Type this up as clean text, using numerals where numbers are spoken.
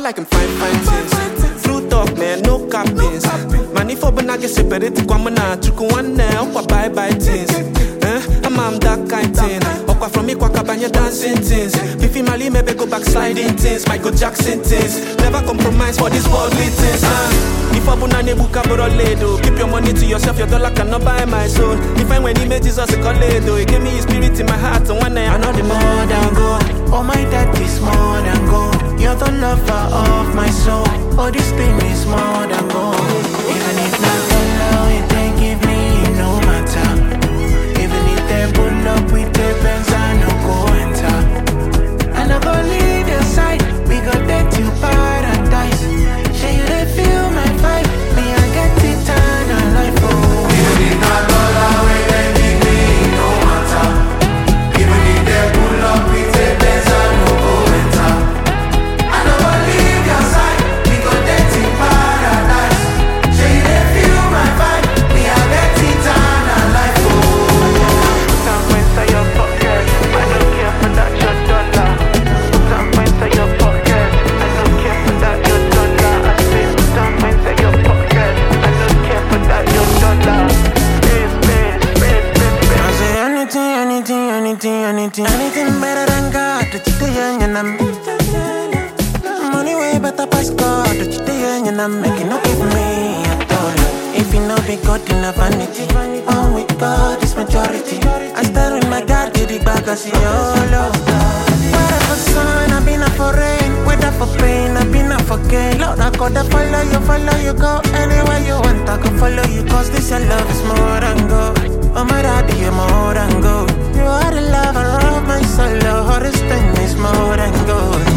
like him fine things. True talk, man, no cappings. Money for banana separate kwamana chuku one now, bye things. I'm that kind thing. Okwa from me kwakabanya dancing things. Fifi Mali maybe go back sliding things. Michael Jackson things. Never compromise for these worldly things. If I put a book ledo, keep your money to yourself. Your dollar cannot buy my soul. If I when he made Jesus a coledo, he gave me his spirit in my heart. And one day I know the more than gold. Oh my dad is more than gold. You're the lover of my soul. Oh this thing is more than gold. Even if not allow it, they give me no matter. Even if they pull up with the Benz, I no go enter. I no go leave your side. We go take you paradise. Show you they feel my vibe. Me I get eternal life. Oh. Even if not dollar, we they give me no matter. Even if they pull up with the Benz, I no go enter. I no go leave your side. We go take you paradise. Show you they feel my vibe. Me I get eternal life. Oh. Anything better than God, that you do, and I'm money way better pass God, that you do, and I'm making no give me at all. If you know be God in a vanity, oh with God is majority. I start with my God, get it back, I see all love. Whether for sun, I've been up for rain. Whether for pain, I've been up for gain. Lord, I gotta follow you, go anywhere you want, I can follow you. Cause this your love is more than gold. Oh my daddy, you're more than gold. You are the lover of my soul. Your heart is more than gold.